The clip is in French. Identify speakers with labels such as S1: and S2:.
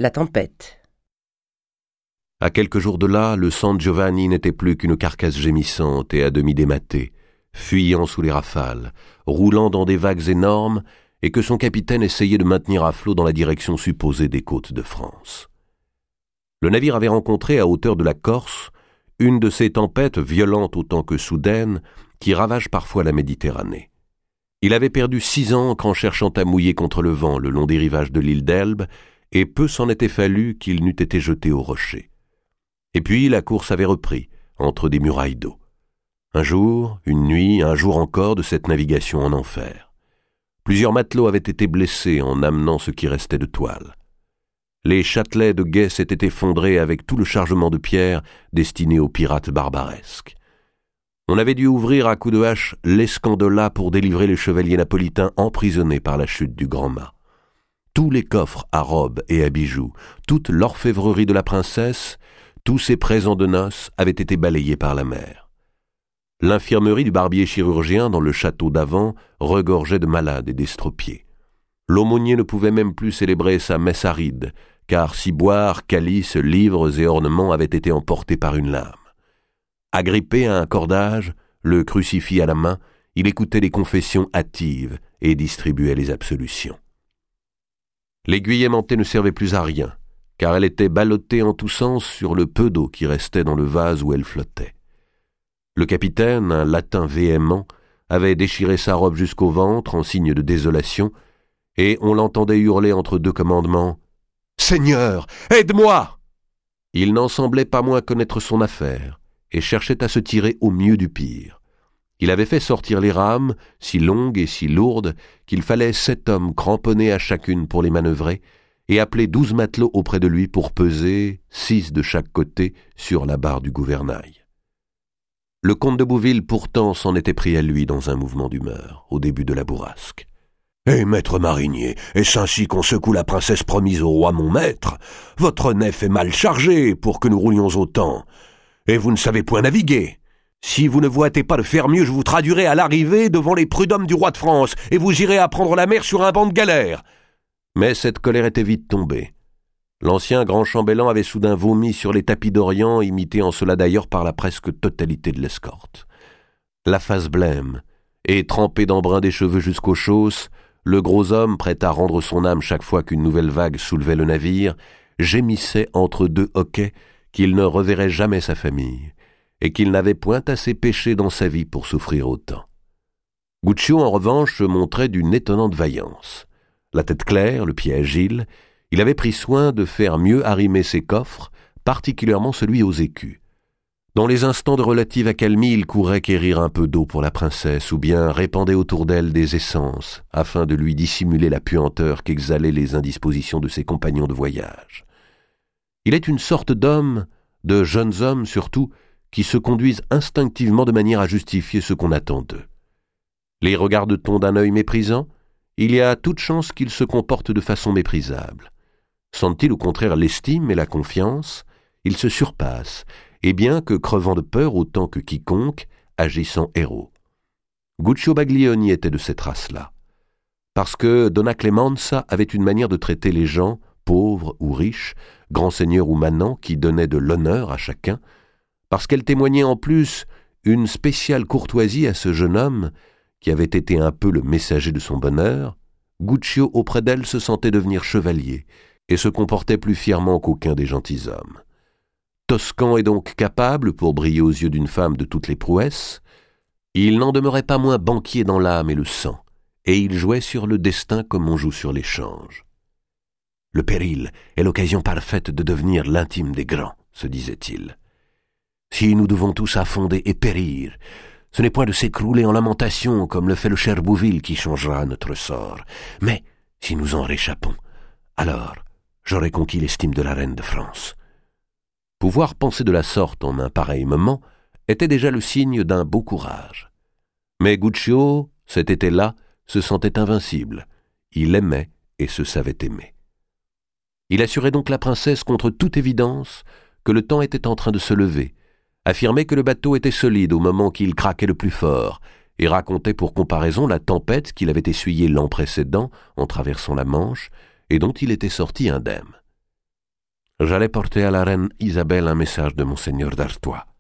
S1: La tempête.
S2: À quelques jours de là, le San Giovanni n'était plus qu'une carcasse gémissante et à demi dématée, fuyant sous les rafales, roulant dans des vagues énormes, et que son capitaine essayait de maintenir à flot dans la direction supposée des côtes de France. Le navire avait rencontré, à hauteur de la Corse, une de ces tempêtes violentes autant que soudaines qui ravagent parfois la Méditerranée. Il avait perdu 6 ancres en cherchant à mouiller contre le vent le long des rivages de l'île d'Elbe, et peu s'en était fallu qu'il n'eût été jeté au rocher. Et puis la course avait repris, entre des murailles d'eau. Un jour, une nuit, un jour encore de cette navigation en enfer. Plusieurs matelots avaient été blessés en amenant ce qui restait de toile. Les châtelets de guet s'étaient effondrés avec tout le chargement de pierres destiné aux pirates barbaresques. On avait dû ouvrir à coups de hache l'escandola pour délivrer les chevaliers napolitains emprisonnés par la chute du Grand Mât. Tous les coffres à robes et à bijoux, toute l'orfèvrerie de la princesse, tous ses présents de noces avaient été balayés par la mer. L'infirmerie du barbier chirurgien dans le château d'Avent regorgeait de malades et d'estropiés. L'aumônier ne pouvait même plus célébrer sa messe aride, car ciboires, calices, livres et ornements avaient été emportés par une lame. Agrippé à un cordage, le crucifix à la main, il écoutait les confessions hâtives et distribuait les absolutions. L'aiguille aimantée ne servait plus à rien, car elle était ballottée en tous sens sur le peu d'eau qui restait dans le vase où elle flottait. Le capitaine, un latin véhément, avait déchiré sa robe jusqu'au ventre en signe de désolation, et on l'entendait hurler entre deux commandements « Seigneur, aide-moi !» Il n'en semblait pas moins connaître son affaire, et cherchait à se tirer au mieux du pire. Il avait fait sortir les rames, si longues et si lourdes, qu'il fallait 7 hommes cramponnés à chacune pour les manœuvrer, et appeler 12 matelots auprès de lui pour peser, 6 de chaque côté, sur la barre du gouvernail. Le comte de Bouville pourtant s'en était pris à lui dans un mouvement d'humeur, au début de la bourrasque. « Eh, maître marinier, est-ce ainsi qu'on secoue la princesse promise au roi mon maître? Votre nef est mal chargée pour que nous roulions autant, et vous ne savez point naviguer. Si vous ne vous hâtez pas de faire mieux, je vous traduirai à l'arrivée devant les prud'hommes du roi de France, et vous irez apprendre la mer sur un banc de galère. » Mais cette colère était vite tombée. L'ancien grand chambellan avait soudain vomi sur les tapis d'Orient, imité en cela d'ailleurs par la presque totalité de l'escorte. La face blême, et trempé d'embrun des cheveux jusqu'aux chausses, le gros homme, prêt à rendre son âme chaque fois qu'une nouvelle vague soulevait le navire, gémissait entre 2 hoquets qu'il ne reverrait jamais sa famille, et qu'il n'avait point assez péché dans sa vie pour souffrir autant. Guccio, en revanche, se montrait d'une étonnante vaillance. La tête claire, le pied agile, il avait pris soin de faire mieux arrimer ses coffres, particulièrement celui aux écus. Dans les instants de relative accalmie, il courait quérir un peu d'eau pour la princesse, ou bien répandait autour d'elle des essences, afin de lui dissimuler la puanteur qu'exhalaient les indispositions de ses compagnons de voyage. Il est une sorte d'homme, de jeunes hommes surtout, qui se conduisent instinctivement de manière à justifier ce qu'on attend d'eux. Les regarde-t-on d'un œil méprisant? Il y a toute chance qu'ils se comportent de façon méprisable. Sentent-ils au contraire l'estime et la confiance? Ils se surpassent, et bien que crevant de peur autant que quiconque, agissant héros. Guccio Baglioni était de cette race-là. Parce que Donna Clemenza avait une manière de traiter les gens, pauvres ou riches, grands seigneurs ou manants, qui donnait de l'honneur à chacun, parce qu'elle témoignait en plus une spéciale courtoisie à ce jeune homme, qui avait été un peu le messager de son bonheur, Guccio auprès d'elle se sentait devenir chevalier, et se comportait plus fièrement qu'aucun des gentilshommes. Toscan et donc capable, pour briller aux yeux d'une femme de toutes les prouesses, il n'en demeurait pas moins banquier dans l'âme et le sang, et il jouait sur le destin comme on joue sur l'échange. « Le péril est l'occasion parfaite de devenir l'intime des grands, » se disait-il. « Si nous devons tous affonder et périr, ce n'est point de s'écrouler en lamentation comme le fait le cher Bouville qui changera notre sort, mais si nous en réchappons, alors j'aurai conquis l'estime de la reine de France. » Pouvoir penser de la sorte en un pareil moment était déjà le signe d'un beau courage. Mais Guccio, cet été-là, se sentait invincible. Il aimait et se savait aimer. Il assurait donc la princesse contre toute évidence que le temps était en train de se lever, affirmait que le bateau était solide au moment qu'il craquait le plus fort, et racontait pour comparaison la tempête qu'il avait essuyée l'an précédent en traversant la Manche et dont il était sorti indemne. J'allais porter à la reine Isabelle un message de monseigneur d'Artois.